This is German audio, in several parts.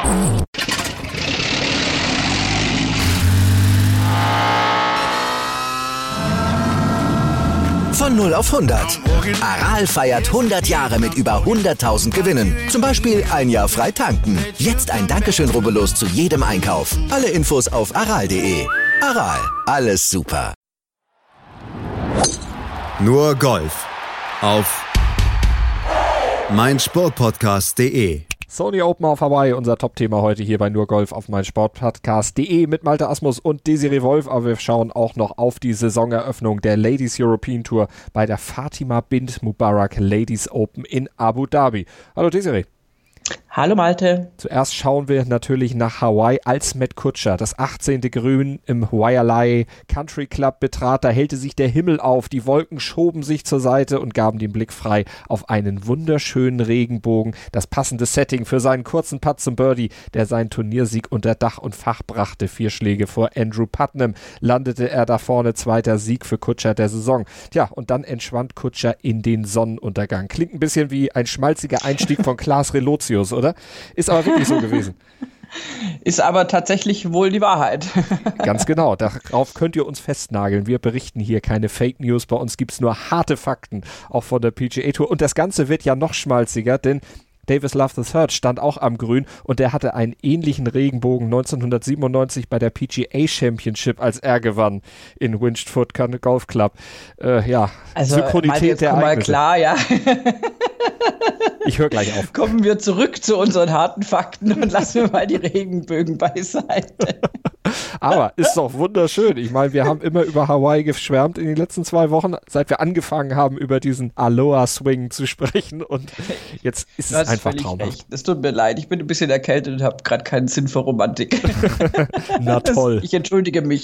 Von 0 auf 100. Aral feiert 100 Jahre mit über 100.000 Gewinnen. Zum Beispiel ein Jahr frei tanken. Jetzt ein Dankeschön, rubbellos zu jedem Einkauf. Alle Infos auf aral.de. Aral, alles super. Nur Golf auf meinsportpodcast.de. Sony Open auf Hawaii, unser Top-Thema heute hier bei Nur Golf auf meinsportpodcast.de mit Malte Asmus und Desiree Wolf. Aber wir schauen auch noch auf die Saisoneröffnung der Ladies European Tour bei der Fatima Bint Mubarak Ladies Open in Abu Dhabi. Hallo Desiree. Hallo Malte. Zuerst schauen wir natürlich nach Hawaii, als Matt Kutscher das 18. Grün im Waialae Country Club betrat. Da hellte sich der Himmel auf, die Wolken schoben sich zur Seite und gaben den Blick frei auf einen wunderschönen Regenbogen. Das passende Setting für seinen kurzen Putt zum Birdie, der seinen Turniersieg unter Dach und Fach brachte. 4 Schläge vor Andrew Putnam landete er da vorne, zweiter Sieg für Kutscher der Saison. Tja, und dann entschwand Kutscher in den Sonnenuntergang. Klingt ein bisschen wie ein schmalziger Einstieg von Klaas Relotius, oder? Ist aber wirklich so gewesen. Ist aber tatsächlich wohl die Wahrheit. Ganz genau, darauf könnt ihr uns festnageln. Wir berichten hier keine Fake News, bei uns gibt es nur harte Fakten, auch von der PGA Tour. Und das Ganze wird ja noch schmalziger, denn Davis Love III stand auch am Grün und der hatte einen ähnlichen Regenbogen 1997 bei der PGA Championship, als er gewann in Winged Golf Club. Also, Synchronität der Ereignisse. Klar, ja. Ich höre gleich auf. Kommen wir zurück zu unseren harten Fakten und lassen wir mal die Regenbögen beiseite. Aber ist doch wunderschön. Ich meine, wir haben immer über Hawaii geschwärmt in den letzten 2 Wochen, seit wir angefangen haben, über diesen Aloha-Swing zu sprechen. Und jetzt ist es einfach traumhaft. Es tut mir leid, ich bin ein bisschen erkältet und habe gerade keinen Sinn für Romantik. Na toll. Ich entschuldige mich.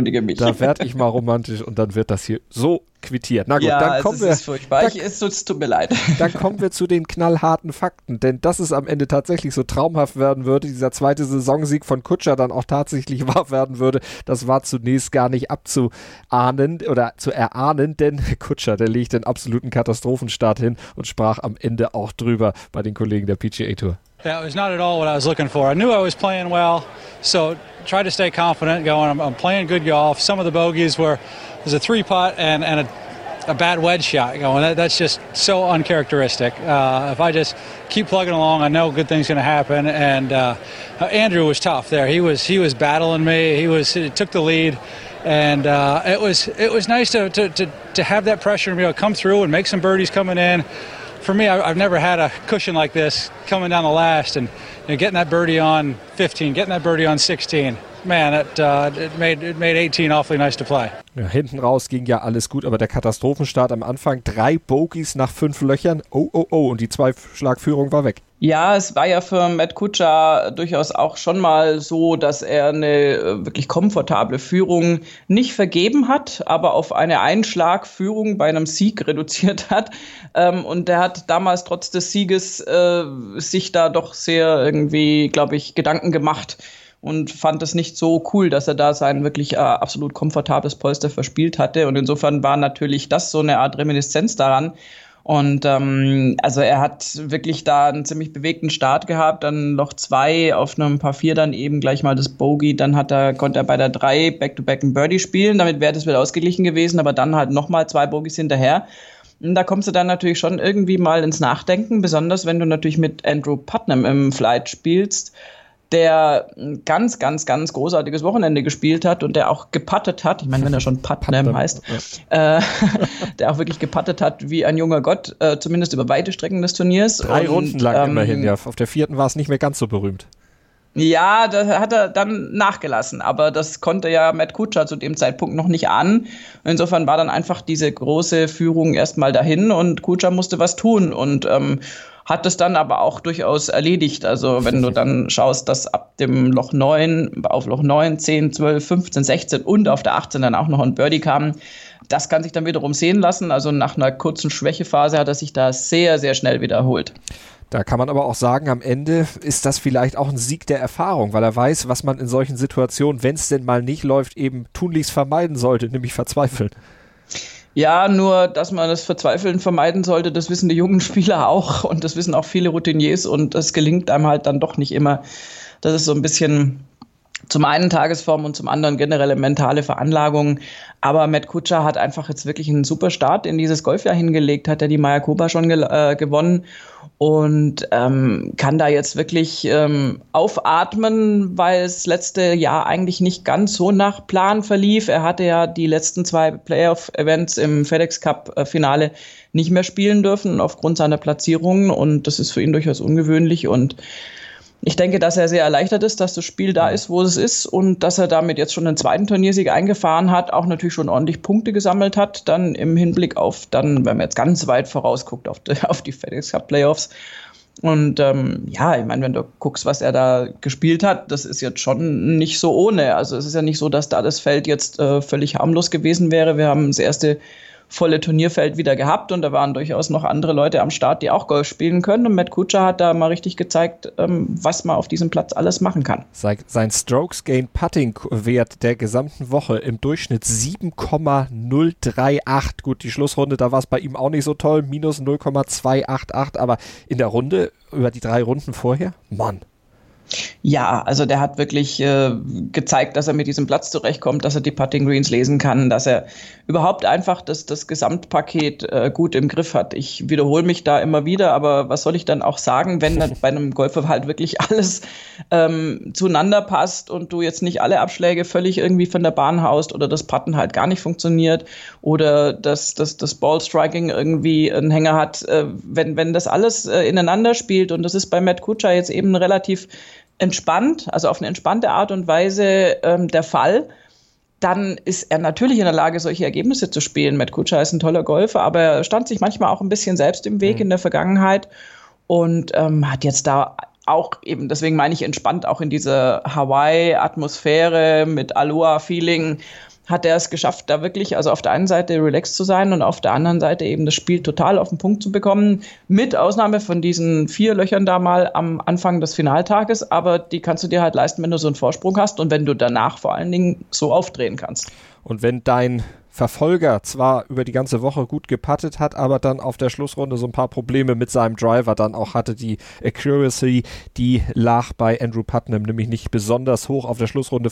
Da werde ich mal romantisch und dann wird das hier so quittiert. Na gut, ja, dann kommen wir. Es ist furchtbar. Es tut mir leid. Dann kommen wir zu den knallharten Fakten, denn dass es am Ende tatsächlich so traumhaft werden würde, dieser zweite Saisonsieg von Kutscher dann auch tatsächlich wahr werden würde, das war zunächst gar nicht abzuahnen oder zu erahnen, denn Kutscher, der legt den absoluten Katastrophenstart hin und sprach am Ende auch drüber bei den Kollegen der PGA Tour. Yeah, it was not at all what I was looking for. I knew I was playing well, so try to stay confident going. I'm playing good golf. Some of the bogeys was a 3-putt and a bad wedge shot going. That's just so uncharacteristic. If I just keep plugging along, I know good things going to happen. And Andrew was tough there. He was battling me. He took the lead. And it was nice to have that pressure and be able to come through and make some birdies coming in. For me, I've never had a cushion like this coming down the last, and getting that birdie on 15, getting that birdie on 16. Man, it made 18 awfully nice to play. Ja, hinten raus ging ja alles gut, aber der Katastrophenstart am Anfang, 3 Bogies nach 5 Löchern, und die 2-Schlag-Führung war weg. Ja, es war ja für Matt Kutscher durchaus auch schon mal so, dass er eine wirklich komfortable Führung nicht vergeben hat, aber auf eine Einschlagführung bei einem Sieg reduziert hat. Und der hat damals trotz des Sieges sich da doch sehr irgendwie, glaube ich, Gedanken gemacht und fand es nicht so cool, dass er da sein wirklich absolut komfortables Polster verspielt hatte. Und insofern war natürlich das so eine Art Reminiszenz daran. Und also er hat wirklich da einen ziemlich bewegten Start gehabt, dann Loch 2 auf einem Par 4 dann eben gleich mal das Bogey, dann konnte er bei der 3 Back-to-Back ein Birdie spielen, damit wäre das wieder ausgeglichen gewesen, aber dann halt nochmal 2 Bogies hinterher. Und da kommst du dann natürlich schon irgendwie mal ins Nachdenken, besonders wenn du natürlich mit Andrew Putnam im Flight spielst, der ein ganz, ganz, ganz großartiges Wochenende gespielt hat und der auch geputtet hat, ich meine, wenn er schon Putnam heißt, der auch wirklich geputtet hat wie ein junger Gott, zumindest über weite Strecken des Turniers. 3 Runden lang immerhin, ja. Auf der 4. war es nicht mehr ganz so berühmt. Ja, da hat er dann nachgelassen, aber das konnte ja Matt Kutscher zu dem Zeitpunkt noch nicht ahnen. Insofern war dann einfach diese große Führung erstmal dahin und Kutscher musste was tun und hat es dann aber auch durchaus erledigt. Also wenn du dann schaust, dass ab dem Loch 9, auf Loch 9, 10, 12, 15, 16 und auf der 18 dann auch noch ein Birdie kam, das kann sich dann wiederum sehen lassen. Also nach einer kurzen Schwächephase hat er sich da sehr, sehr schnell wiederholt. Da kann man aber auch sagen, am Ende ist das vielleicht auch ein Sieg der Erfahrung, weil er weiß, was man in solchen Situationen, wenn es denn mal nicht läuft, eben tunlichst vermeiden sollte, nämlich verzweifeln. Ja, nur, dass man das Verzweifeln vermeiden sollte, das wissen die jungen Spieler auch und das wissen auch viele Routiniers und das gelingt einem halt dann doch nicht immer Das ist so ein bisschen zum einen Tagesform und zum anderen generelle mentale Veranlagung. Aber Matt Kuchar hat einfach jetzt wirklich einen super Start in dieses Golfjahr hingelegt, hat ja die Mayakoba schon gewonnen und kann da jetzt wirklich aufatmen, weil es letzte Jahr eigentlich nicht ganz so nach Plan verlief. Er hatte ja die letzten 2 Playoff-Events im FedEx Cup-Finale nicht mehr spielen dürfen aufgrund seiner Platzierungen und das ist für ihn durchaus ungewöhnlich und ich denke, dass er sehr erleichtert ist, dass das Spiel da ist, wo es ist und dass er damit jetzt schon einen zweiten Turniersieg eingefahren hat, auch natürlich schon ordentlich Punkte gesammelt hat, dann im Hinblick auf dann, wenn man jetzt ganz weit vorausguckt, auf die FedEx Cup Playoffs. Und ich meine, wenn du guckst, was er da gespielt hat, das ist jetzt schon nicht so ohne. Also es ist ja nicht so, dass da das Feld jetzt völlig harmlos gewesen wäre. Wir haben das erste volle Turnierfeld wieder gehabt und da waren durchaus noch andere Leute am Start, die auch Golf spielen können und Matt Kuchar hat da mal richtig gezeigt, was man auf diesem Platz alles machen kann. Sein Strokes-Gain-Putting-Wert der gesamten Woche im Durchschnitt 7,038. Gut, die Schlussrunde, da war es bei ihm auch nicht so toll, minus 0,288, aber in der Runde, über die 3 Runden vorher, Mann. Ja, also der hat wirklich gezeigt, dass er mit diesem Platz zurechtkommt, dass er die Putting Greens lesen kann, dass er überhaupt einfach das Gesamtpaket gut im Griff hat. Ich wiederhole mich da immer wieder, aber was soll ich dann auch sagen, wenn bei einem Golfer halt wirklich alles zueinander passt und du jetzt nicht alle Abschläge völlig irgendwie von der Bahn haust oder das Putten halt gar nicht funktioniert oder das Ballstriking irgendwie einen Hänger hat, wenn das alles ineinander spielt und das ist bei Matt Kuchar jetzt eben relativ entspannt, also auf eine entspannte Art und Weise der Fall, dann ist er natürlich in der Lage, solche Ergebnisse zu spielen. Matt Kuchar ist ein toller Golfer, aber er stand sich manchmal auch ein bisschen selbst im Weg in der Vergangenheit und hat jetzt da auch eben, deswegen meine ich entspannt, auch in dieser Hawaii-Atmosphäre mit Aloha-Feeling, hat er es geschafft, da wirklich, also auf der einen Seite relaxed zu sein und auf der anderen Seite eben das Spiel total auf den Punkt zu bekommen, mit Ausnahme von diesen 4 Löchern da mal am Anfang des Finaltages, aber die kannst du dir halt leisten, wenn du so einen Vorsprung hast und wenn du danach vor allen Dingen so aufdrehen kannst. Und wenn dein Verfolger zwar über die ganze Woche gut geputtet hat, aber dann auf der Schlussrunde so ein paar Probleme mit seinem Driver dann auch hatte. Die Accuracy, die lag bei Andrew Putnam nämlich nicht besonders hoch, auf der Schlussrunde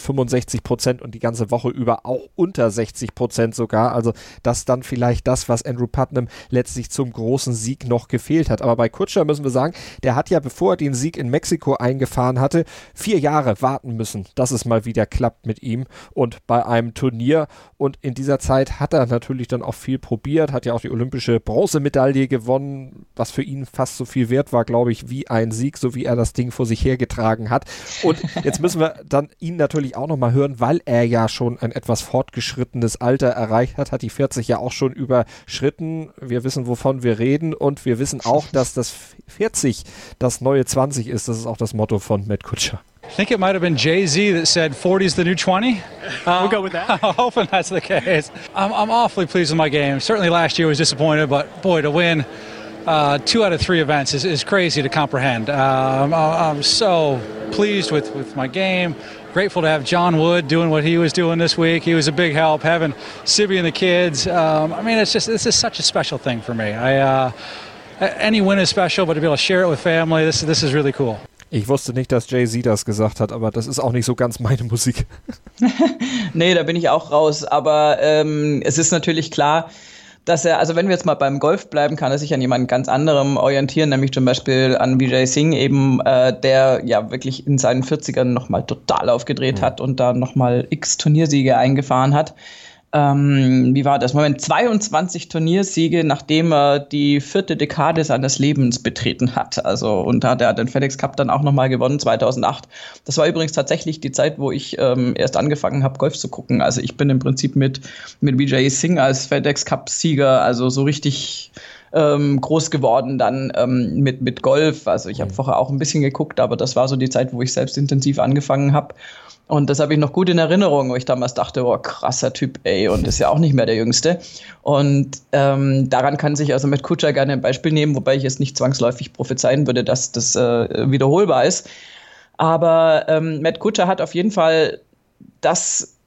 65% und die ganze Woche über auch unter 60% sogar. Also das dann vielleicht das, was Andrew Putnam letztlich zum großen Sieg noch gefehlt hat. Aber bei Kuchar müssen wir sagen, der hat ja, bevor er den Sieg in Mexiko eingefahren hatte, 4 Jahre warten müssen, dass es mal wieder klappt mit ihm und bei einem Turnier und in dieser Zeit hat er natürlich dann auch viel probiert, hat ja auch die olympische Bronzemedaille gewonnen, was für ihn fast so viel wert war, glaube ich, wie ein Sieg, so wie er das Ding vor sich hergetragen hat. Und jetzt müssen wir dann ihn natürlich auch nochmal hören, weil er ja schon ein etwas fortgeschrittenes Alter erreicht hat, hat die 40 ja auch schon überschritten. Wir wissen, wovon wir reden und wir wissen auch, dass das 40 das neue 20 ist. Das ist auch das Motto von Matt Kuchar. I think it might have been Jay-Z that said 40's the new 20. We'll go with that. I'm hoping that's the case. I'm awfully pleased with my game. Certainly last year was disappointed, but boy, to win 2 out of 3 events is crazy to comprehend. I'm so pleased with my game. Grateful to have John Wood doing what he was doing this week. He was a big help. Having Sibby and the kids. I mean, this is such a special thing for me. Any win is special, but to be able to share it with family, this is really cool. Ich wusste nicht, dass Jay-Z das gesagt hat, aber das ist auch nicht so ganz meine Musik. Nee, da bin ich auch raus. Aber es ist natürlich klar, dass er, also wenn wir jetzt mal beim Golf bleiben, kann er sich an jemand ganz anderem orientieren, nämlich zum Beispiel an Vijay Singh eben, der ja wirklich in seinen 40ern nochmal total aufgedreht hat und da nochmal x Turniersiege eingefahren hat. Wie war das? Moment, 22 Turniersiege, nachdem er die 4. Dekade seines Lebens betreten hat. Also, und da hat er den FedEx Cup dann auch nochmal gewonnen, 2008. Das war übrigens tatsächlich die Zeit, wo ich erst angefangen habe, Golf zu gucken. Also ich bin im Prinzip mit Vijay Singh als FedEx Cup-Sieger, also so richtig groß geworden dann mit Golf. Also ich habe vorher auch ein bisschen geguckt, aber das war so die Zeit, wo ich selbst intensiv angefangen habe. Und das habe ich noch gut in Erinnerung, wo ich damals dachte, oh, krasser Typ, ey, und ist ja auch nicht mehr der Jüngste. Und daran kann sich also Matt Kuchar gerne ein Beispiel nehmen, wobei ich jetzt nicht zwangsläufig prophezeien würde, dass das wiederholbar ist. Aber Matt Kuchar hat auf jeden Fall das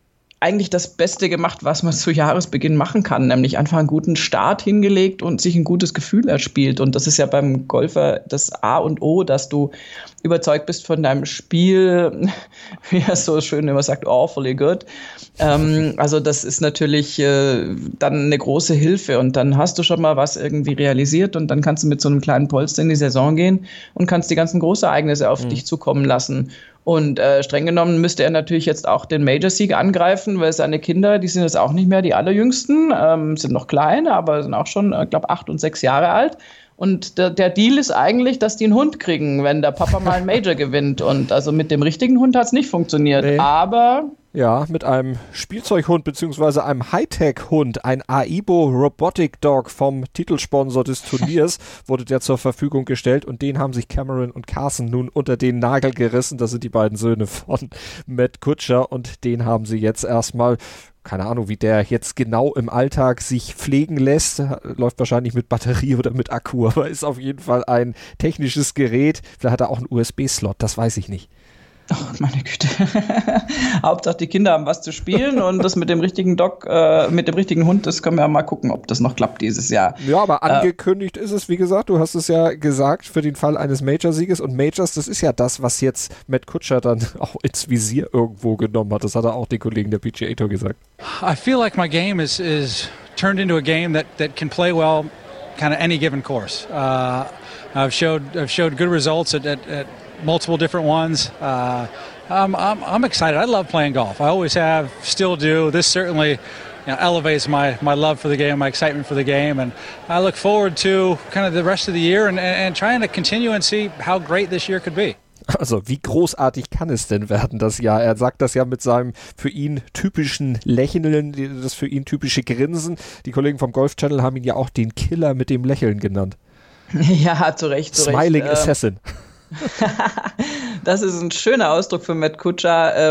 eigentlich das Beste gemacht, was man zu Jahresbeginn machen kann, nämlich einfach einen guten Start hingelegt und sich ein gutes Gefühl erspielt. Und das ist ja beim Golfer das A und O, dass du überzeugt bist von deinem Spiel, wie er so schön immer sagt, awfully good. Also das ist natürlich dann eine große Hilfe und dann hast du schon mal was irgendwie realisiert und dann kannst du mit so einem kleinen Polster in die Saison gehen und kannst die ganzen Großereignisse auf dich zukommen lassen. Und streng genommen müsste er natürlich jetzt auch den Major-Sieg angreifen, weil seine Kinder, die sind jetzt auch nicht mehr die allerjüngsten, sind noch klein, aber sind auch schon, glaube 8 und 6 Jahre alt. Und der Deal ist eigentlich, dass die einen Hund kriegen, wenn der Papa mal einen Major gewinnt. Und also mit dem richtigen Hund hat es nicht funktioniert. Nee. Aber ja, mit einem Spielzeughund bzw. einem Hightech-Hund, ein Aibo Robotic Dog vom Titelsponsor des Turniers, wurde der zur Verfügung gestellt und den haben sich Cameron und Carson nun unter den Nagel gerissen. Das sind die beiden Söhne von Matt Kutscher und den haben sie jetzt erstmal, keine Ahnung, wie der jetzt genau im Alltag sich pflegen lässt, läuft wahrscheinlich mit Batterie oder mit Akku, aber ist auf jeden Fall ein technisches Gerät. Vielleicht hat er auch einen USB-Slot, das weiß ich nicht. Oh, meine Güte. Hauptsache die Kinder haben was zu spielen und das mit dem richtigen mit dem richtigen Hund, das können wir ja mal gucken, ob das noch klappt dieses Jahr. Ja, aber angekündigt ist es, wie gesagt, du hast es ja gesagt, für den Fall eines Major-Sieges und Majors, das ist ja das, was jetzt Matt Kutscher dann auch ins Visier irgendwo genommen hat. Das hat er auch den Kollegen der PGA Tour gesagt. I feel like my game is turned into a game that can play well kind of any given course. I've showed good results at multiple different ones. I'm excited. I love playing golf. I always have, still do. This certainly elevates my love for the game, my excitement for the game, and I look forward to kind of the rest of the year and trying to continue and see how great this year could be. Also wie großartig kann es denn werden das Jahr? Er sagt das ja mit seinem für ihn typischen Lächeln, das für ihn typische Grinsen. Die Kollegen vom Golf Channel haben ihn ja auch den Killer mit dem Lächeln genannt. Ja, zu Recht. Smiling Assassin. Das ist ein schöner Ausdruck für Matt Kutscher.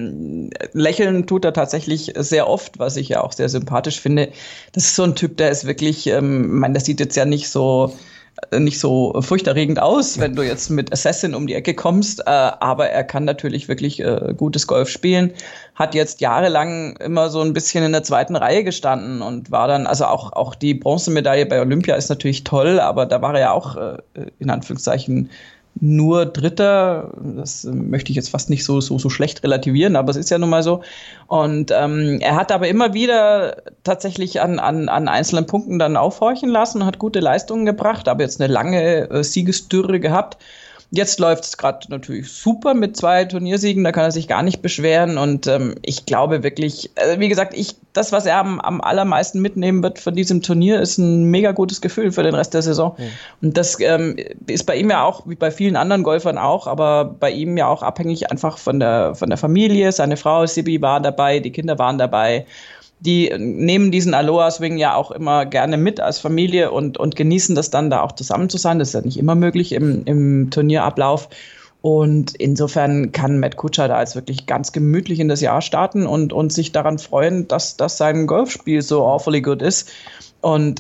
Lächeln tut er tatsächlich sehr oft, was ich ja auch sehr sympathisch finde. Das ist so ein Typ, der ist wirklich, das sieht jetzt ja nicht so furchterregend aus, wenn du jetzt mit Assassin um die Ecke kommst, aber er kann natürlich wirklich gutes Golf spielen, hat jetzt jahrelang immer so ein bisschen in der zweiten Reihe gestanden und war dann, also auch die Bronzemedaille bei Olympia ist natürlich toll, aber da war er ja auch in Anführungszeichen nur Dritter, das möchte ich jetzt fast nicht so schlecht relativieren, aber es ist ja nun mal so. Und er hat aber immer wieder tatsächlich an einzelnen Punkten dann aufhorchen lassen und hat gute Leistungen gebracht, aber jetzt eine lange Siegesdürre gehabt. Jetzt läuft es gerade natürlich super mit 2 Turniersiegen, da kann er sich gar nicht beschweren und ich glaube wirklich, wie gesagt, das, was er am allermeisten mitnehmen wird von diesem Turnier, ist ein mega gutes Gefühl für den Rest der Saison. Mhm. Und das ist bei ihm ja auch, wie bei vielen anderen Golfern auch, aber bei ihm ja auch abhängig einfach von der Familie. Seine Frau Sibi war dabei, die Kinder waren dabei. Die nehmen diesen Aloha-Swing ja auch immer gerne mit als Familie und genießen das dann, da auch zusammen zu sein. Das ist ja nicht immer möglich im Turnierablauf. Und insofern kann Matt Kutscher da jetzt wirklich ganz gemütlich in das Jahr starten und sich daran freuen, dass sein Golfspiel so awfully good ist. Und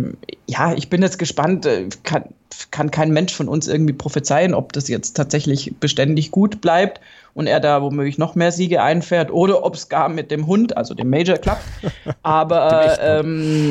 ich bin jetzt gespannt, kann kein Mensch von uns irgendwie prophezeien, ob das jetzt tatsächlich beständig gut bleibt und er da womöglich noch mehr Siege einfährt oder ob es gar mit dem Hund, also dem Major, klappt. Aber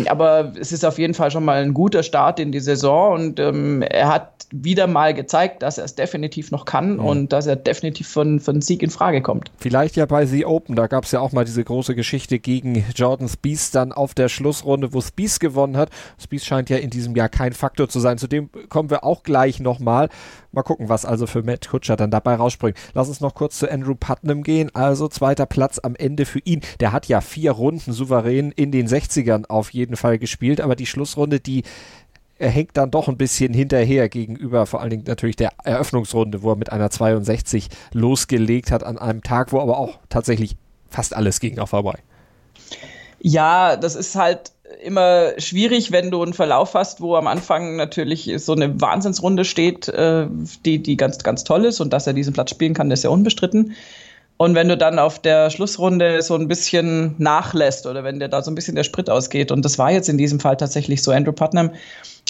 es ist auf jeden Fall schon mal ein guter Start in die Saison und er hat wieder mal gezeigt, dass er es definitiv noch kann und dass er definitiv von Sieg in Frage kommt. Vielleicht ja bei The Open, da gab es ja auch mal diese große Geschichte gegen Jordan Spieth dann auf der Schlussrunde, wo Spieth gewonnen hat. Spieth scheint ja in diesem Jahr kein Faktor zu sein, zu dem kommen wir auch gleich nochmal. Mal gucken, was also für Matt Kutscher dann dabei rausspringt. Lass uns noch kurz zu Andrew Putnam gehen, also 2. Platz am Ende für ihn. Der hat ja 4 Runden souverän in den 60ern auf jeden Fall gespielt, aber die Schlussrunde, die hängt dann doch ein bisschen hinterher gegenüber vor allen Dingen natürlich der Eröffnungsrunde, wo er mit einer 62 losgelegt hat an einem Tag, wo aber auch tatsächlich fast alles ging auf Hawaii. Ja, das ist halt immer schwierig, wenn du einen Verlauf hast, wo am Anfang natürlich so eine Wahnsinnsrunde steht, die ganz, ganz toll ist und dass er diesen Platz spielen kann, das ist ja unbestritten. Und wenn du dann auf der Schlussrunde so ein bisschen nachlässt oder wenn dir da so ein bisschen der Sprit ausgeht, und das war jetzt in diesem Fall tatsächlich so, Andrew Putnam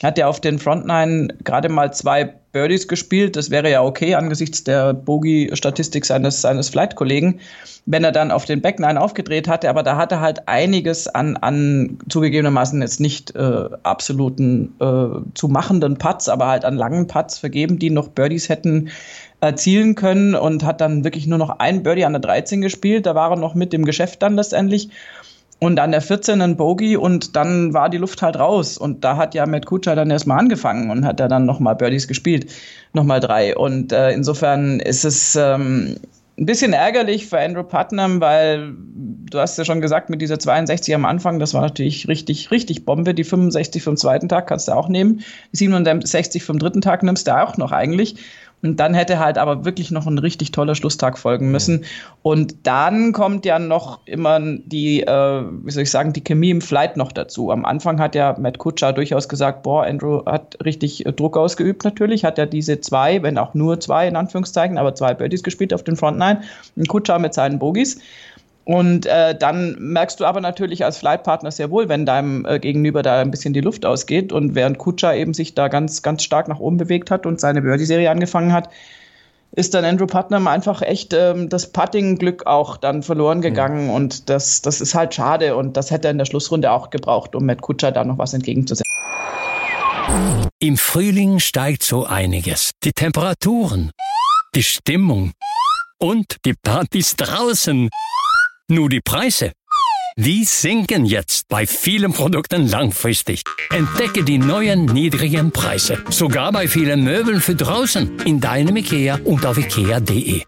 hat er auf den Front 9 gerade mal 2 Birdies gespielt. Das wäre ja okay angesichts der Bogey-Statistik seines Flight-Kollegen, wenn er dann auf den Back 9 aufgedreht hatte. Aber da hat er halt einiges an zugegebenermaßen jetzt nicht absoluten zu machenden Putts, aber halt an langen Putts vergeben, die noch Birdies hätten erzielen können, und hat dann wirklich nur noch ein Birdie an der 13 gespielt. Da war er noch mit dem Geschäft dann letztendlich. Und an der 14 ein Bogey, und dann war die Luft halt raus. Und da hat ja Matt Kuchar dann erstmal angefangen und hat dann nochmal Birdies gespielt. Nochmal 3. Und insofern ist es ein bisschen ärgerlich für Andrew Putnam, weil du hast ja schon gesagt, mit dieser 62 am Anfang, das war natürlich richtig, richtig Bombe. Die 65 vom zweiten Tag kannst du auch nehmen. Die 67 vom dritten Tag nimmst du auch noch eigentlich. Und dann hätte halt aber wirklich noch ein richtig toller Schlusstag folgen müssen. Und dann kommt ja noch immer die, die Chemie im Flight noch dazu. Am Anfang hat ja Matt Kuchar durchaus gesagt, Andrew hat richtig Druck ausgeübt natürlich, hat ja diese 2, wenn auch nur 2 in Anführungszeichen, aber 2 Birdies gespielt auf den Front 9. Und Kuchar mit seinen Bogies. Und dann merkst du aber natürlich als Flightpartner sehr wohl, wenn deinem Gegenüber da ein bisschen die Luft ausgeht, und während Kuchar eben sich da ganz, ganz stark nach oben bewegt hat und seine Birdie-Serie angefangen hat, ist dann Andrew Putnam einfach echt das Putting-Glück auch dann verloren gegangen, und das ist halt schade, und das hätte er in der Schlussrunde auch gebraucht, um Matt Kuchar da noch was entgegenzusetzen. Im Frühling steigt so einiges. Die Temperaturen, die Stimmung und die Partys draußen. Nur die Preise, die sinken jetzt bei vielen Produkten langfristig. Entdecke die neuen niedrigen Preise, sogar bei vielen Möbeln für draußen, in deinem IKEA und auf ikea.de.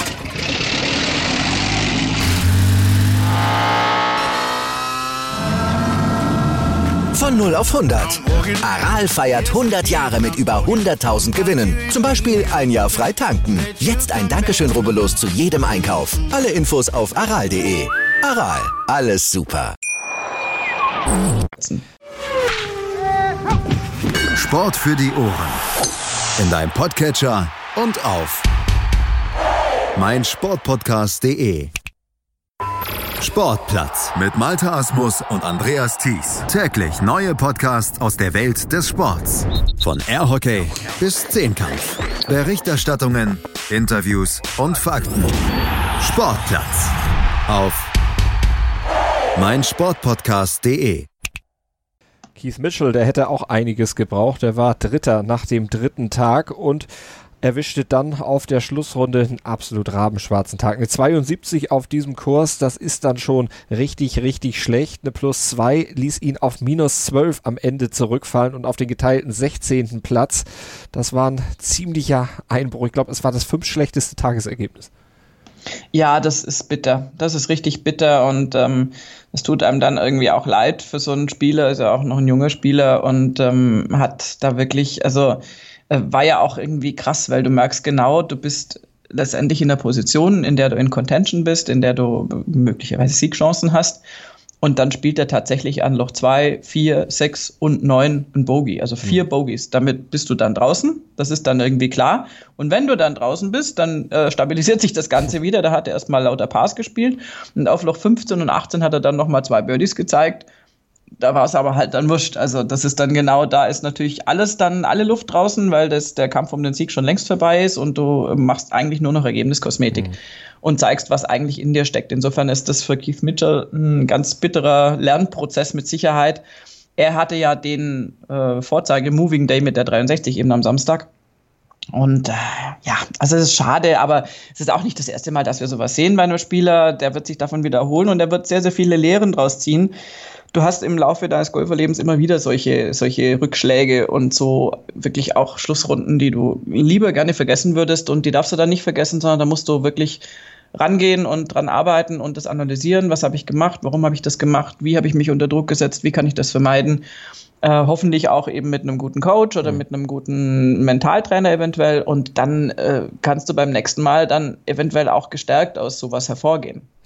Von 0 auf 100. Aral feiert 100 Jahre mit über 100.000 Gewinnen. Zum Beispiel ein Jahr frei tanken. Jetzt ein Dankeschön, rubbellos zu jedem Einkauf. Alle Infos auf aral.de. Aral, alles super. Sport für die Ohren. In deinem Podcatcher und auf meinsportpodcast.de. Sportplatz mit Malte Asmus und Andreas Thies. Täglich neue Podcasts aus der Welt des Sports. Von Airhockey bis Zehnkampf. Berichterstattungen, Interviews und Fakten. Sportplatz auf meinsportpodcast.de. Keith Mitchell, der hätte auch einiges gebraucht. Der war Dritter nach dem 3. Tag und erwischte dann auf der Schlussrunde einen absolut rabenschwarzen Tag. Eine 72 auf diesem Kurs, das ist dann schon richtig, richtig schlecht. Eine +2 ließ ihn auf -12 am Ende zurückfallen und auf den geteilten 16. Platz. Das war ein ziemlicher Einbruch. Ich glaube, es war das 5. schlechteste Tagesergebnis. Ja, das ist bitter. Das ist richtig bitter, und es tut einem dann irgendwie auch leid für so einen Spieler. Ist ja auch noch ein junger Spieler und hat da wirklich, war ja auch irgendwie krass, weil du merkst genau, du bist letztendlich in der Position, in der du in Contention bist, in der du möglicherweise Siegchancen hast. Und dann spielt er tatsächlich an Loch 2, 4, 6 und 9 ein Bogey, also 4 Bogies. Damit bist du dann draußen, das ist dann irgendwie klar. Und wenn du dann draußen bist, dann stabilisiert sich das Ganze wieder. Da hat er erstmal lauter Pars gespielt, und auf Loch 15 und 18 hat er dann nochmal 2 Birdies gezeigt. Da war es aber halt dann wurscht. Also das ist dann genau, da ist natürlich alle Luft draußen, weil der Kampf um den Sieg schon längst vorbei ist, und du machst eigentlich nur noch Ergebniskosmetik und zeigst, was eigentlich in dir steckt. Insofern ist das für Keith Mitchell ein ganz bitterer Lernprozess mit Sicherheit. Er hatte ja den Vorzeige-Moving Day mit der 63 eben am Samstag. Und also es ist schade, aber es ist auch nicht das erste Mal, dass wir sowas sehen bei einem Spieler. Der wird sich davon wiederholen, und er wird sehr, sehr viele Lehren draus ziehen. Du hast im Laufe deines Golferlebens immer wieder solche Rückschläge und so wirklich auch Schlussrunden, die du lieber gerne vergessen würdest, und die darfst du dann nicht vergessen, sondern da musst du wirklich rangehen und dran arbeiten und das analysieren. Was habe ich gemacht? Warum habe ich das gemacht? Wie habe ich mich unter Druck gesetzt? Wie kann ich das vermeiden? Hoffentlich auch eben mit einem guten Coach oder mit einem guten Mentaltrainer eventuell, und dann kannst du beim nächsten Mal dann eventuell auch gestärkt aus sowas hervorgehen.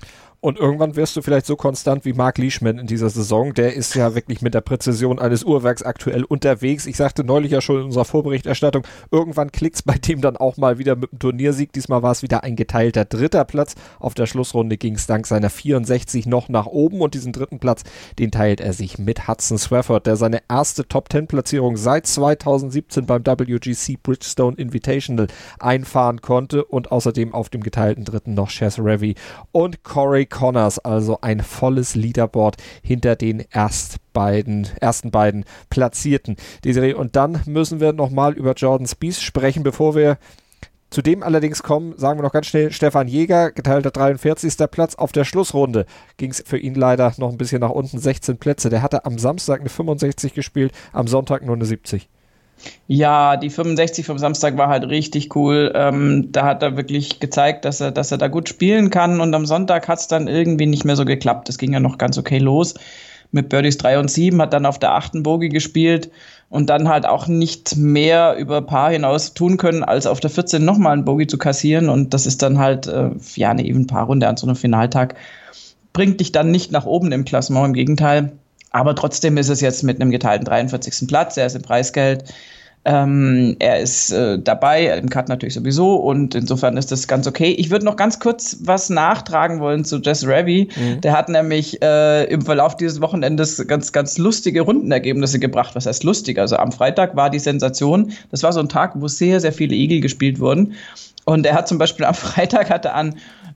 Und irgendwann wirst du vielleicht so konstant wie Mark Leishman in dieser Saison. Der ist ja wirklich mit der Präzision eines Uhrwerks aktuell unterwegs. Ich sagte neulich ja schon in unserer Vorberichterstattung, irgendwann klickt's bei dem dann auch mal wieder mit dem Turniersieg. Diesmal war es wieder ein geteilter 3. Platz. Auf der Schlussrunde ging es dank seiner 64 noch nach oben und diesen 3. Platz, den teilt er sich mit Hudson Swafford, der seine erste Top-10-Platzierung seit 2017 beim WGC Bridgestone Invitational einfahren konnte und außerdem auf dem geteilten 3. noch Chez Reavie und Corey Connors, also ein volles Leaderboard hinter den ersten beiden Platzierten. Desiree, und dann müssen wir nochmal über Jordan Spieth sprechen, bevor wir zu dem allerdings kommen, sagen wir noch ganz schnell, Stefan Jäger, geteilter 43. Platz. Auf der Schlussrunde ging es für ihn leider noch ein bisschen nach unten, 16 Plätze. Der hatte am Samstag eine 65 gespielt, am Sonntag nur eine 70. Ja, die 65 vom Samstag war halt richtig cool. Da hat er wirklich gezeigt, dass er da gut spielen kann. Und am Sonntag hat es dann irgendwie nicht mehr so geklappt. Das ging ja noch ganz okay los. Mit Birdies 3 und 7, hat dann auf der 8. Bogey gespielt und dann halt auch nicht mehr über Paar hinaus tun können, als auf der 14 nochmal einen Bogey zu kassieren. Und das ist dann halt eine Even-Paar-Runde an so einem Finaltag. Bringt dich dann nicht nach oben im Klassement, im Gegenteil. Aber trotzdem ist es jetzt mit einem geteilten 43. Platz. Er ist im Preisgeld. Er ist dabei, im Cut natürlich sowieso. Und insofern ist das ganz okay. Ich würde noch ganz kurz was nachtragen wollen zu Chez Reavie. Der hat nämlich im Verlauf dieses Wochenendes ganz, ganz lustige Rundenergebnisse gebracht. Was heißt lustig? Also am Freitag war die Sensation. Das war so ein Tag, wo sehr, sehr viele Eagle gespielt wurden. Und er hat zum Beispiel am Freitag hat er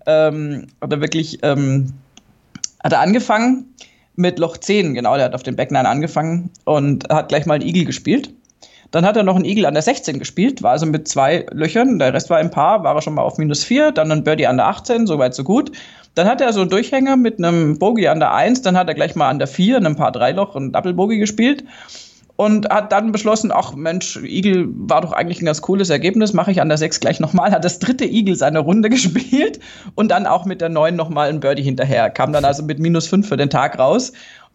angefangen mit Loch 10, genau, der hat auf dem Back 9 angefangen und hat gleich mal einen Eagle gespielt. Dann hat er noch einen Eagle an der 16 gespielt, war also mit 2 Löchern, der Rest war im Paar, war er schon mal auf -4, dann ein Birdie an der 18, soweit so gut. Dann hat er so einen Durchhänger mit einem Bogey an der 1, dann hat er gleich mal an der 4, einem Paar 3 Loch und Double Bogey gespielt und hat dann beschlossen, ach Mensch, Eagle war doch eigentlich ein ganz cooles Ergebnis, mache ich an der 6 gleich nochmal, hat das 3. Eagle seine Runde gespielt und dann auch mit der 9 nochmal ein Birdie hinterher, kam dann also mit -5 für den Tag raus.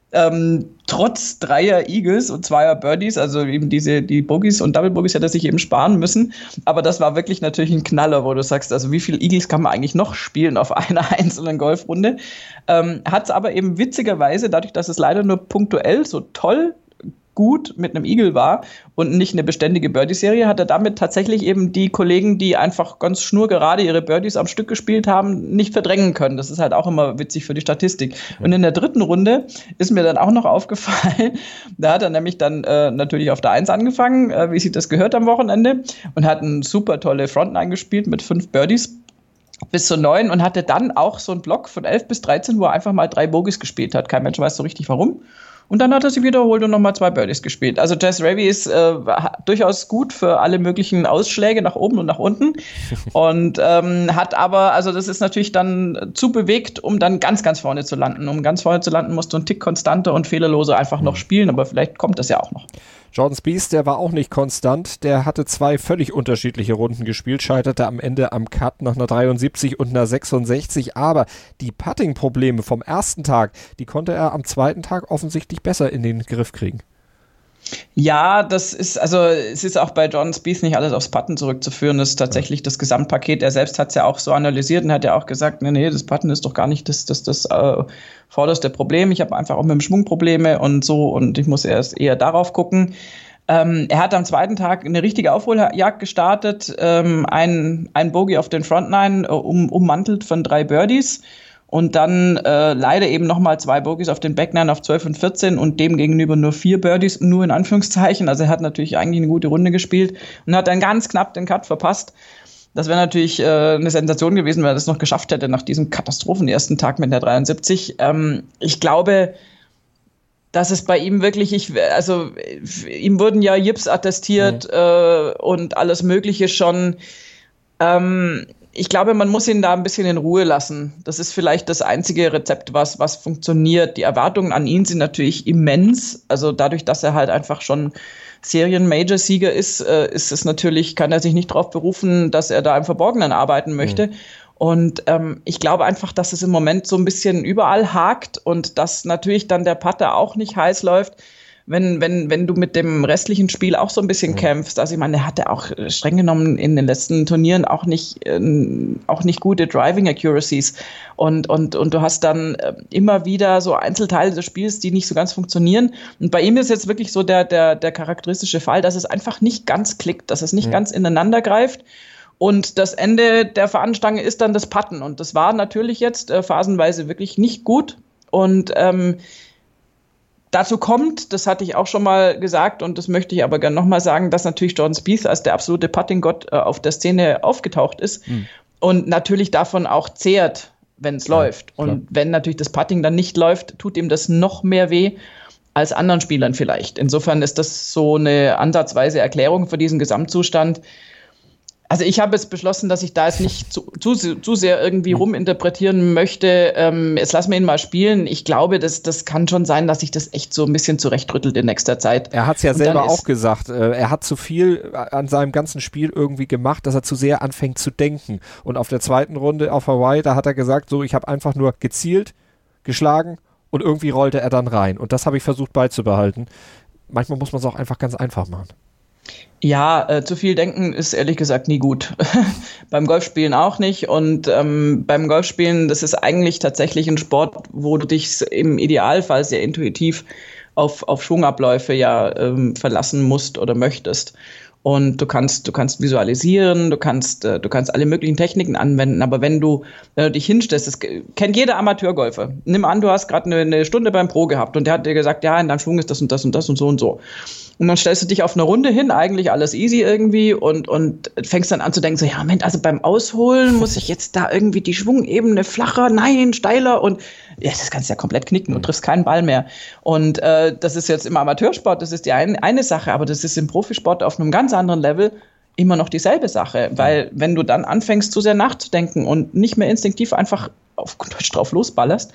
Trotz 3er Eagles und 2er Birdies, also eben die Bogies und Double Bogies hätte er sich eben sparen müssen, aber das war wirklich natürlich ein Knaller, wo du sagst, also wie viele Eagles kann man eigentlich noch spielen auf einer einzelnen Golfrunde, hat es aber eben witzigerweise, dadurch, dass es leider nur punktuell so toll gut mit einem Eagle war und nicht eine beständige Birdie-Serie, hat er damit tatsächlich eben die Kollegen, die einfach ganz schnurgerade ihre Birdies am Stück gespielt haben, nicht verdrängen können. Das ist halt auch immer witzig für die Statistik. Und in der 3. Runde ist mir dann auch noch aufgefallen, da hat er nämlich dann natürlich auf der 1 angefangen, wie sich das gehört am Wochenende, und hat eine super tolle Frontline gespielt mit 5 Birdies bis zu 9 und hatte dann auch so einen Block von 11 bis 13, wo er einfach mal 3 Bogies gespielt hat. Kein Mensch weiß so richtig warum. Und dann hat er sie wiederholt und nochmal 2 Birdies gespielt. Also Chez Reavie ist durchaus gut für alle möglichen Ausschläge nach oben und nach unten. Und hat aber, also das ist natürlich dann zu bewegt, um dann ganz, ganz vorne zu landen. Um ganz vorne zu landen, musst du einen Tick konstanter und fehlerloser einfach noch spielen. Aber vielleicht kommt das ja auch noch. Jordan Spieth, der war auch nicht konstant, der hatte 2 völlig unterschiedliche Runden gespielt, scheiterte am Ende am Cut nach einer 73 und einer 66, aber die Putting-Probleme vom ersten Tag, die konnte er am zweiten Tag offensichtlich besser in den Griff kriegen. Ja, es ist auch bei Jordan Spieth nicht alles aufs Putten zurückzuführen. Das ist tatsächlich das Gesamtpaket. Er selbst hat es ja auch so analysiert und hat ja auch gesagt, nee, das Putten ist doch gar nicht das vorderste Problem. Ich habe einfach auch mit dem Schwung Probleme und so und ich muss erst eher darauf gucken. Er hat am zweiten Tag eine richtige Aufholjagd gestartet, ein Bogey auf den Front 9 ummantelt von 3 Birdies. Und dann leider eben nochmal 2 Bogies auf den Back 9 auf 12 und 14 und dem gegenüber nur 4 Birdies, nur in Anführungszeichen. Also er hat natürlich eigentlich eine gute Runde gespielt und hat dann ganz knapp den Cut verpasst. Das wäre natürlich eine Sensation gewesen, wenn er das noch geschafft hätte nach diesem Katastrophen ersten Tag mit der 73. Ich glaube, dass es bei ihm wirklich, ihm wurden ja Yips attestiert und alles Mögliche schon. Ich glaube, man muss ihn da ein bisschen in Ruhe lassen. Das ist vielleicht das einzige Rezept, was funktioniert. Die Erwartungen an ihn sind natürlich immens. Also dadurch, dass er halt einfach schon Serien-Major-Sieger ist es natürlich, kann er sich nicht darauf berufen, dass er da im Verborgenen arbeiten möchte. Und ich glaube einfach, dass es im Moment so ein bisschen überall hakt und dass natürlich dann der Putter auch nicht heiß läuft. wenn du mit dem restlichen Spiel auch so ein bisschen kämpfst. Also ich meine, er hatte auch streng genommen in den letzten Turnieren auch nicht gute Driving Accuracies und du hast dann immer wieder so Einzelteile des Spiels, die nicht so ganz funktionieren. Und bei ihm ist jetzt wirklich so der charakteristische Fall, dass es einfach nicht ganz klickt, dass es nicht ganz ineinander greift. Und das Ende der Fahnenstange ist dann das Putten. Und das war natürlich jetzt phasenweise wirklich nicht gut. Und dazu kommt, das hatte ich auch schon mal gesagt und das möchte ich aber gerne nochmal sagen, dass natürlich Jordan Spieth als der absolute Putting-Gott auf der Szene aufgetaucht ist und natürlich davon auch zehrt, wenn es läuft. Klar. Und wenn natürlich das Putting dann nicht läuft, tut ihm das noch mehr weh als anderen Spielern vielleicht. Insofern ist das so eine ansatzweise Erklärung für diesen Gesamtzustand. Also ich habe jetzt beschlossen, dass ich da jetzt nicht zu sehr irgendwie ruminterpretieren möchte. Jetzt lassen wir ihn mal spielen. Ich glaube, das kann schon sein, dass sich das echt so ein bisschen zurechtrüttelt in nächster Zeit. Er hat es ja selber auch gesagt. Er hat zu viel an seinem ganzen Spiel irgendwie gemacht, dass er zu sehr anfängt zu denken. Und auf der zweiten Runde auf Hawaii, da hat er gesagt, so, ich habe einfach nur gezielt, geschlagen und irgendwie rollte er dann rein. Und das habe ich versucht beizubehalten. Manchmal muss man es auch einfach ganz einfach machen. Ja, zu viel denken ist ehrlich gesagt nie gut. Beim Golfspielen auch nicht. Und beim Golfspielen, das ist eigentlich tatsächlich ein Sport, wo du dich im Idealfall sehr intuitiv auf Schwungabläufe verlassen musst oder möchtest. Und du kannst visualisieren, du kannst alle möglichen Techniken anwenden, aber wenn du dich hinstellst, das kennt jeder Amateurgolfer. Nimm an, du hast gerade eine Stunde beim Pro gehabt und der hat dir gesagt, ja, in deinem Schwung ist das und das und das und so und so. Und dann stellst du dich auf eine Runde hin, eigentlich alles easy irgendwie und fängst dann an zu denken, so, ja, Moment, also beim Ausholen muss ich jetzt da irgendwie die Schwungebene flacher, nein, steiler und ja, das kannst du ja komplett knicken und triffst keinen Ball mehr. Und das ist jetzt im Amateursport, das ist die eine Sache, aber das ist im Profisport auf einem ganz anderen Level immer noch dieselbe Sache, weil wenn du dann anfängst, zu sehr nachzudenken und nicht mehr instinktiv einfach auf Deutsch drauf losballerst,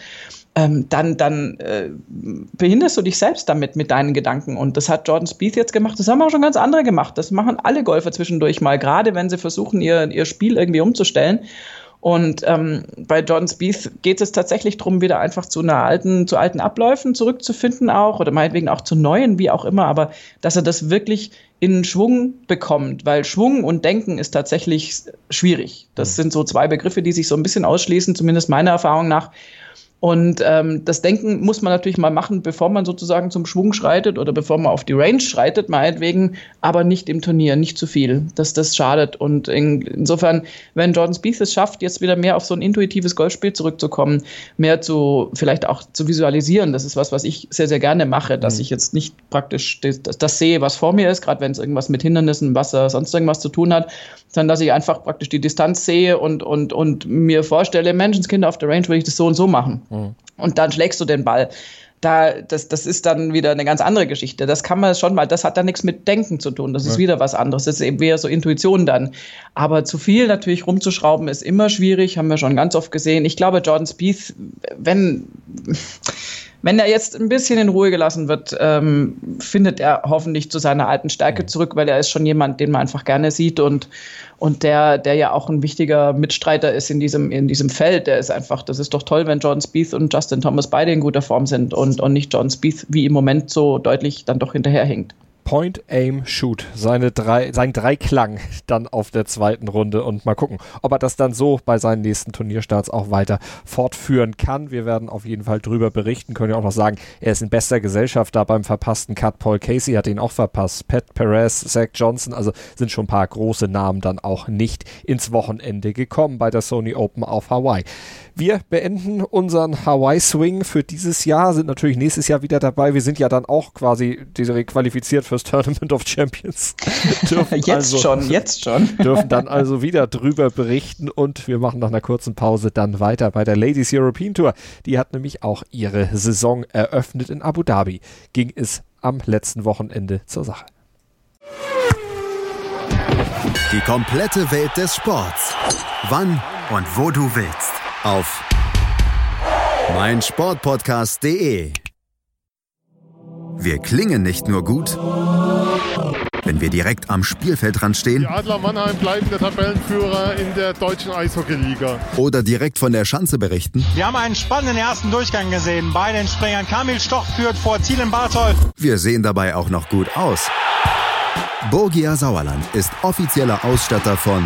dann behinderst du dich selbst damit mit deinen Gedanken. Und das hat Jordan Spieth jetzt gemacht. Das haben auch schon ganz andere gemacht. Das machen alle Golfer zwischendurch mal, gerade wenn sie versuchen, ihr Spiel irgendwie umzustellen. Und bei Jordan Spieth geht es tatsächlich darum, wieder einfach zu alten Abläufen zurückzufinden auch oder meinetwegen auch zu neuen, wie auch immer, aber dass er das wirklich in Schwung bekommt, weil Schwung und Denken ist tatsächlich schwierig. Das sind so zwei Begriffe, die sich so ein bisschen ausschließen, zumindest meiner Erfahrung nach. Und das Denken muss man natürlich mal machen, bevor man sozusagen zum Schwung schreitet oder bevor man auf die Range schreitet, meinetwegen, aber nicht im Turnier, nicht zu viel. Das schadet. Und insofern, wenn Jordan Spieth es schafft, jetzt wieder mehr auf so ein intuitives Golfspiel zurückzukommen, mehr vielleicht auch zu visualisieren, das ist was ich sehr, sehr gerne mache, dass ich jetzt nicht praktisch das sehe, was vor mir ist, gerade wenn es irgendwas mit Hindernissen, Wasser, sonst irgendwas zu tun hat, sondern dass ich einfach praktisch die Distanz sehe und mir vorstelle, Menschenskinder auf der Range würde ich das so und so machen. Und dann schlägst du den Ball. Das ist dann wieder eine ganz andere Geschichte. Das kann man schon mal, das hat dann nichts mit Denken zu tun. Das ist wieder was anderes. Das ist eben eher so Intuition dann. Aber zu viel natürlich rumzuschrauben ist immer schwierig, haben wir schon ganz oft gesehen. Ich glaube, Jordan Spieth, wenn er jetzt ein bisschen in Ruhe gelassen wird, findet er hoffentlich zu seiner alten Stärke zurück, weil er ist schon jemand, den man einfach gerne sieht und der ja auch ein wichtiger Mitstreiter ist in diesem Feld. Der ist einfach, das ist doch toll, wenn Jordan Spieth und Justin Thomas beide in guter Form sind und nicht Jordan Spieth wie im Moment so deutlich dann doch hinterherhinkt. Point, Aim, Shoot. Sein Dreiklang dann auf der zweiten Runde und mal gucken, ob er das dann so bei seinen nächsten Turnierstarts auch weiter fortführen kann. Wir werden auf jeden Fall drüber berichten, können ja auch noch sagen, er ist in bester Gesellschaft da beim verpassten Cut. Paul Casey hat ihn auch verpasst, Pat Perez, Zach Johnson, also sind schon ein paar große Namen dann auch nicht ins Wochenende gekommen bei der Sony Open auf Hawaii. Wir beenden unseren Hawaii-Swing für dieses Jahr, sind natürlich nächstes Jahr wieder dabei. Wir sind ja dann auch quasi qualifiziert fürs Tournament of Champions. Jetzt schon. Dürfen dann also wieder drüber berichten und wir machen nach einer kurzen Pause dann weiter bei der Ladies European Tour. Die hat nämlich auch ihre Saison eröffnet in Abu Dhabi. Ging es am letzten Wochenende zur Sache. Die komplette Welt des Sports. Wann und wo du willst. Auf meinsportpodcast.de. Wir klingen nicht nur gut, wenn wir direkt am Spielfeldrand stehen. Die Adler Mannheim bleiben der Tabellenführer in der deutschen Eishockeyliga. Oder direkt von der Schanze berichten. Wir haben einen spannenden ersten Durchgang gesehen. Bei den Springern Kamil Stoch führt vor Ziel in Barthold. Wir sehen dabei auch noch gut aus. Borgia Sauerland ist offizieller Ausstatter von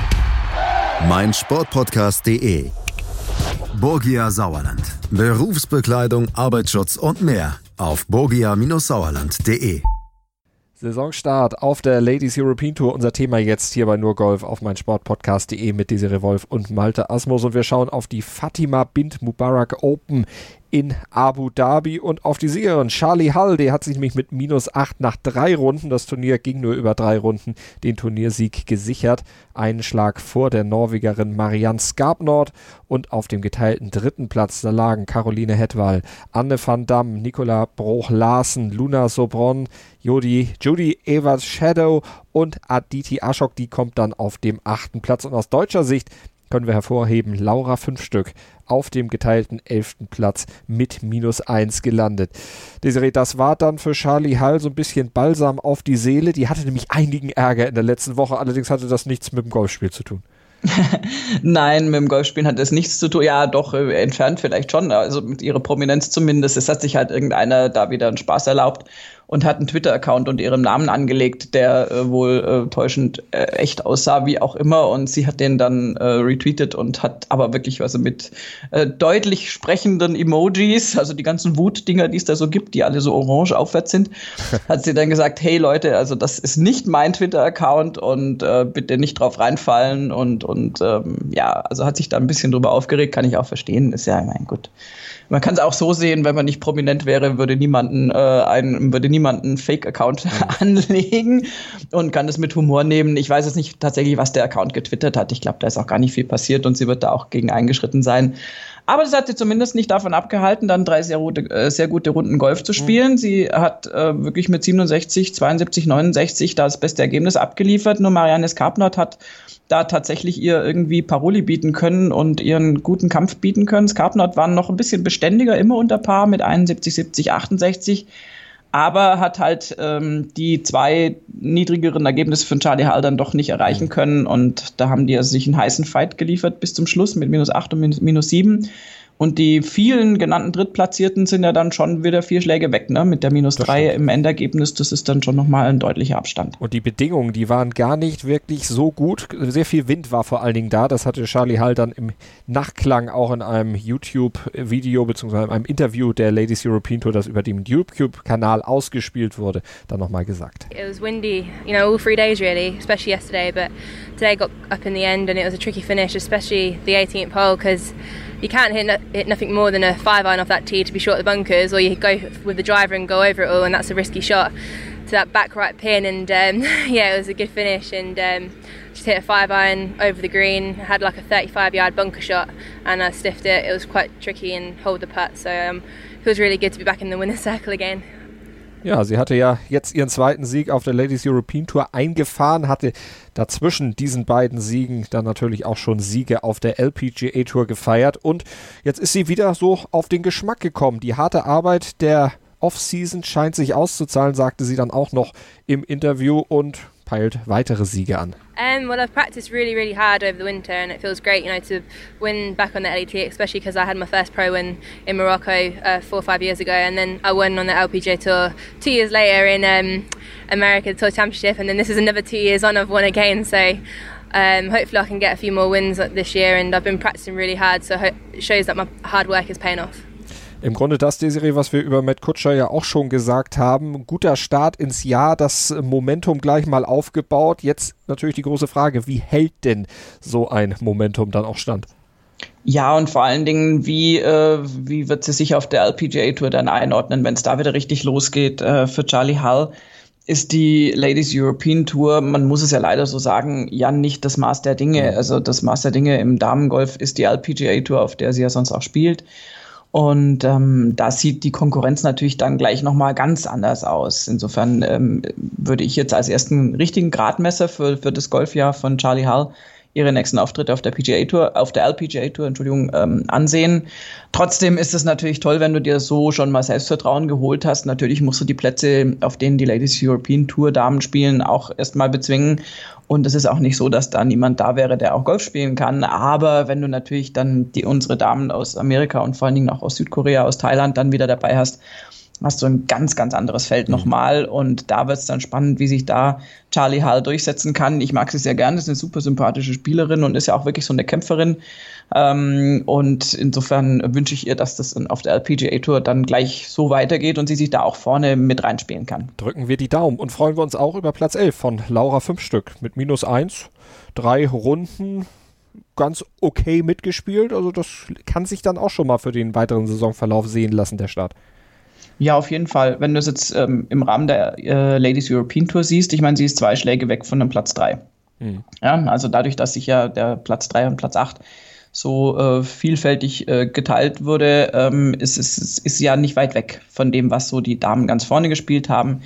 meinsportpodcast.de. Borgia Sauerland. Berufsbekleidung, Arbeitsschutz und mehr auf borgia-sauerland.de. Saisonstart auf der Ladies European Tour. Unser Thema jetzt hier bei Nur Golf auf meinsportpodcast.de mit Desiree Wolf und Malte Asmus. Und wir schauen auf die Fatima Bint Mubarak Open in Abu Dhabi und auf die Siegerin Charley Hull. Die hat sich nämlich mit -8 nach 3 Runden, das Turnier ging nur über 3 Runden, den Turniersieg gesichert. Einen Schlag vor der Norwegerin Marianne Skarpnord. Und auf dem geteilten 3. Platz, da lagen Caroline Hetwall, Anne van Dam, Nicola Broch-Larsen, Luna Sobron, Judy Evers Shadow und Aditi Ashok. Die kommt dann auf dem 8. Platz. Und aus deutscher Sicht können wir hervorheben, Laura Fünfstück auf dem geteilten 11. Platz mit -1 gelandet. Desiree, das war dann für Charley Hull so ein bisschen Balsam auf die Seele. Die hatte nämlich einigen Ärger in der letzten Woche, allerdings hatte das nichts mit dem Golfspiel zu tun. Nein, mit dem Golfspielen hat das nichts zu tun. Ja, doch, entfernt vielleicht schon, also mit ihrer Prominenz zumindest. Es hat sich halt irgendeiner da wieder einen Spaß erlaubt und hat einen Twitter-Account unter ihrem Namen angelegt, der wohl täuschend echt aussah, wie auch immer. Und sie hat den dann retweetet und hat aber wirklich mit deutlich sprechenden Emojis, also die ganzen Wutdinger, die es da so gibt, die alle so orange aufwärts sind, hat sie dann gesagt, hey Leute, also das ist nicht mein Twitter-Account und bitte nicht drauf reinfallen und also hat sich da ein bisschen drüber aufgeregt, kann ich auch verstehen, ist ja, mein Gott. Man kann es auch so sehen, wenn man nicht prominent wäre, würde niemand einen Fake-Account anlegen und kann es mit Humor nehmen. Ich weiß jetzt nicht tatsächlich, was der Account getwittert hat. Ich glaube, da ist auch gar nicht viel passiert und sie wird da auch gegen eingeschritten sein. Aber das hat sie zumindest nicht davon abgehalten, dann 3 sehr gute Runden Golf zu spielen. Sie hat wirklich mit 67, 72, 69 das beste Ergebnis abgeliefert. Nur Marianne Skarpnord hat da tatsächlich ihr irgendwie Paroli bieten können und ihren guten Kampf bieten können. Skarpnord war noch ein bisschen beständiger, immer unter Par mit 71, 70, 68. Aber hat halt die 2 niedrigeren Ergebnisse von Charley Hull dann doch nicht erreichen können. Und da haben die sich einen heißen Fight geliefert bis zum Schluss mit -8 und -7. Und die vielen genannten Drittplatzierten sind ja dann schon wieder 4 Schläge weg, ne? Mit der -3 im Endergebnis, das ist dann schon nochmal ein deutlicher Abstand. Und die Bedingungen, die waren gar nicht wirklich so gut. Sehr viel Wind war vor allen Dingen da. Das hatte Charley Hull dann im Nachklang auch in einem YouTube-Video bzw. in einem Interview der Ladies European Tour, das über den YouTube-Kanal ausgespielt wurde, dann nochmal gesagt. It was windy, all 3 days really, especially yesterday, but today got up in the end and it was a tricky finish, especially the 18th hole, because you can't hit nothing more than a 5-iron off that tee to be short of the bunkers, or you go with the driver and go over it all, and that's a risky shot to that back right pin. And it was a good finish, and just hit a 5-iron over the green, had like a 35-yard bunker shot, and I stiffed it. It was quite tricky and hold the putt, so it feels really good to be back in the winner's circle again. Ja, sie hatte ja jetzt ihren 2. Sieg auf der Ladies European Tour eingefahren, hatte dazwischen diesen beiden Siegen dann natürlich auch schon Siege auf der LPGA Tour gefeiert und jetzt ist sie wieder so auf den Geschmack gekommen. Die harte Arbeit der Off-Season scheint sich auszuzahlen, sagte sie dann auch noch im Interview und peilt weitere Siege an. Well, I've practiced really, really hard over the winter, and it feels great, to win back on the LET, especially because I had my first pro win in Morocco 4 or 5 years ago, and then I won on the LPGA Tour 2 years later in America Tour Championship, and then this is another 2 years on I've won again, so hopefully I can get a few more wins this year, and I've been practicing really hard, so it shows that my hard work is paying off. Im Grunde das, Desiree, was wir über Matt Kutscher ja auch schon gesagt haben. Guter Start ins Jahr, das Momentum gleich mal aufgebaut. Jetzt natürlich die große Frage, wie hält denn so ein Momentum dann auch stand? Ja, und vor allen Dingen, wie wird sie sich auf der LPGA Tour dann einordnen, wenn es da wieder richtig losgeht für Charley Hull? Ist die Ladies European Tour, man muss es ja leider so sagen, ja nicht das Maß der Dinge. Also das Maß der Dinge im Damengolf ist die LPGA Tour, auf der sie ja sonst auch spielt. Und da sieht die Konkurrenz natürlich dann gleich nochmal ganz anders aus. Insofern würde ich jetzt als ersten richtigen Gradmesser für das Golfjahr von Charley Hull ihre nächsten Auftritte auf der LPGA Tour, ansehen. Trotzdem ist es natürlich toll, wenn du dir so schon mal Selbstvertrauen geholt hast. Natürlich musst du die Plätze, auf denen die Ladies European Tour Damen spielen, auch erstmal bezwingen. Und es ist auch nicht so, dass da niemand da wäre, der auch Golf spielen kann. Aber wenn du natürlich dann unsere Damen aus Amerika und vor allen Dingen auch aus Südkorea, aus Thailand dann wieder dabei hast du ein ganz, ganz anderes Feld nochmal. Und da wird es dann spannend, wie sich da Charlie Hull durchsetzen kann. Ich mag sie sehr gern, ist eine super sympathische Spielerin und ist ja auch wirklich so eine Kämpferin. Und insofern wünsche ich ihr, dass das auf der LPGA Tour dann gleich so weitergeht und sie sich da auch vorne mit reinspielen kann. Drücken wir die Daumen und freuen wir uns auch über Platz 11 von Laura 5 Stück mit -1, 3 Runden. Ganz okay mitgespielt. Also das kann sich dann auch schon mal für den weiteren Saisonverlauf sehen lassen, der Start. Ja, auf jeden Fall. Wenn du es jetzt im Rahmen der Ladies European Tour siehst, ich meine, sie ist 2 Schläge weg von dem Platz 3. Ja, also dadurch, dass sich ja der Platz 3 und Platz 8 so vielfältig geteilt wurde, ist ja nicht weit weg von dem, was so die Damen ganz vorne gespielt haben.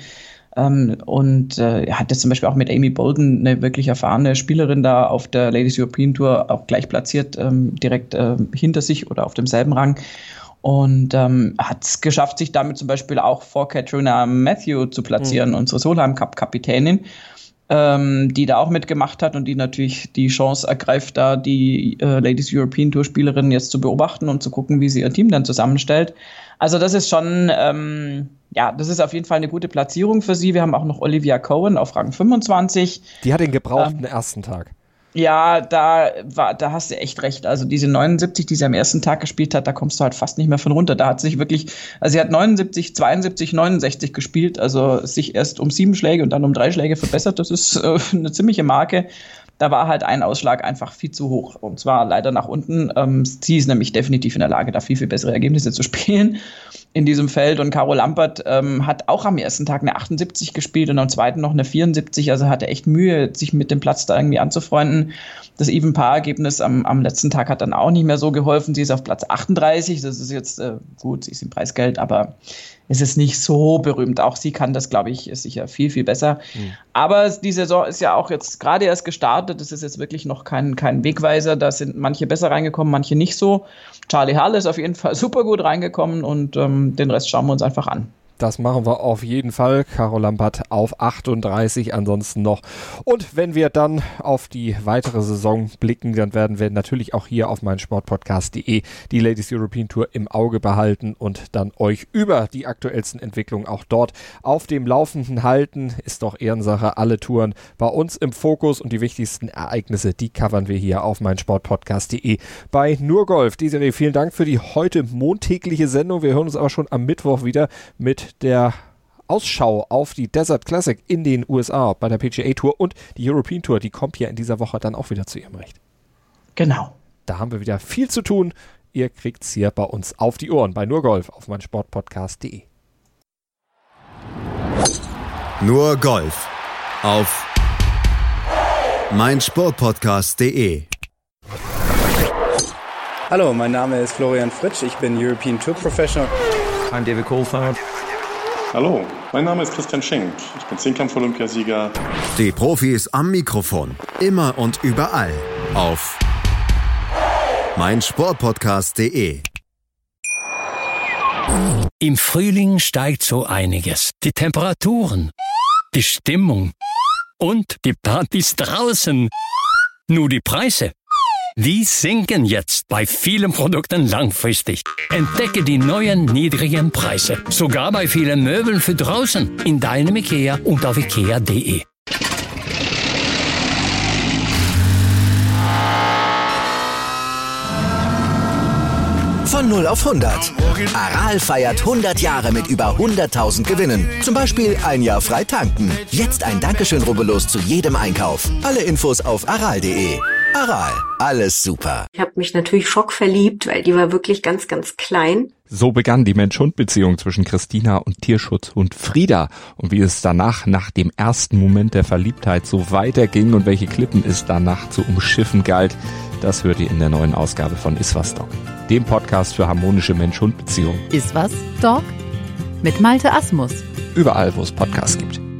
Und hat jetzt zum Beispiel auch mit Amy Bolden, eine wirklich erfahrene Spielerin da auf der Ladies European Tour, auch gleich platziert, direkt hinter sich oder auf demselben Rang. Und hat es geschafft, sich damit zum Beispiel auch vor Katrina Matthew zu platzieren, unsere Solheim Cup Kapitänin, die da auch mitgemacht hat und die natürlich die Chance ergreift, da die Ladies European Tour Spielerin jetzt zu beobachten und zu gucken, wie sie ihr Team dann zusammenstellt. Also das ist schon, das ist auf jeden Fall eine gute Platzierung für sie. Wir haben auch noch Olivia Cohen auf Rang 25. Die hat den gebrauchten ersten Tag. Ja, da hast du echt recht. Also diese 79, die sie am ersten Tag gespielt hat, da kommst du halt fast nicht mehr von runter. Da hat sich wirklich, also sie hat 79, 72, 69 gespielt, also sich erst um 7 Schläge und dann um 3 Schläge verbessert. Das ist eine ziemliche Marke. Da war halt ein Ausschlag einfach viel zu hoch. Und zwar leider nach unten. Sie ist nämlich definitiv in der Lage, da viel, viel bessere Ergebnisse zu spielen in diesem Feld. Und Caro Lampert hat auch am ersten Tag eine 78 gespielt und am zweiten noch eine 74. Also hatte echt Mühe, sich mit dem Platz da irgendwie anzufreunden. Das Even-Paar-Ergebnis am letzten Tag hat dann auch nicht mehr so geholfen. Sie ist auf Platz 38. Das ist jetzt gut, sie ist im Preisgeld, aber es ist nicht so berühmt. Auch sie kann das, glaube ich, ist sicher viel, viel besser. Aber die Saison ist ja auch jetzt gerade erst gestartet. Das ist jetzt wirklich noch kein Wegweiser. Da sind manche besser reingekommen, manche nicht so. Charlie Hull ist auf jeden Fall super gut reingekommen und den Rest schauen wir uns einfach an. Das machen wir auf jeden Fall. Caro Lampert auf 38, ansonsten noch. Und wenn wir dann auf die weitere Saison blicken, dann werden wir natürlich auch hier auf meinsportpodcast.de die Ladies European Tour im Auge behalten und dann euch über die aktuellsten Entwicklungen auch dort auf dem Laufenden halten. Ist doch Ehrensache, alle Touren bei uns im Fokus und die wichtigsten Ereignisse, die covern wir hier auf meinsportpodcast.de bei Nur Golf. Desiree, vielen Dank für die heute montägliche Sendung. Wir hören uns aber schon am Mittwoch wieder mit der Ausschau auf die Desert Classic in den USA bei der PGA Tour und die European Tour, die kommt ja in dieser Woche dann auch wieder zu ihrem Recht. Genau. Da haben wir wieder viel zu tun. Ihr kriegt es hier bei uns auf die Ohren bei Nur Golf auf meinsportpodcast.de. Nur Golf auf meinsportpodcast.de. Hallo, mein Name ist Florian Fritsch, ich bin European Tour Professional. I'm David Coulthard. Hallo, mein Name ist Christian Schenk. Ich bin Zehnkampf-Olympiasieger. Die Profis am Mikrofon. Immer und überall. Auf meinsportpodcast.de. Im Frühling steigt so einiges. Die Temperaturen, die Stimmung und die Partys draußen. Nur die Preise, die sinken jetzt bei vielen Produkten langfristig. Entdecke die neuen niedrigen Preise. Sogar bei vielen Möbeln für draußen. In deinem IKEA und auf ikea.de. Von 0 auf 100. Aral feiert 100 Jahre mit über 100.000 Gewinnen. Zum Beispiel ein Jahr frei tanken. Jetzt ein Dankeschön, rubbellos zu jedem Einkauf. Alle Infos auf aral.de. Aral, alles super. Ich habe mich natürlich schockverliebt, weil die war wirklich ganz, ganz klein. So begann die Mensch-Hund-Beziehung zwischen Christina und Tierschutzhund Frieda. Und wie es danach, nach dem ersten Moment der Verliebtheit, so weiterging und welche Klippen es danach zu umschiffen galt, das hört ihr in der neuen Ausgabe von Iswas Dog, dem Podcast für harmonische Mensch-Hund-Beziehungen. Iswas Dog mit Malte Asmus. Überall, wo es Podcasts gibt.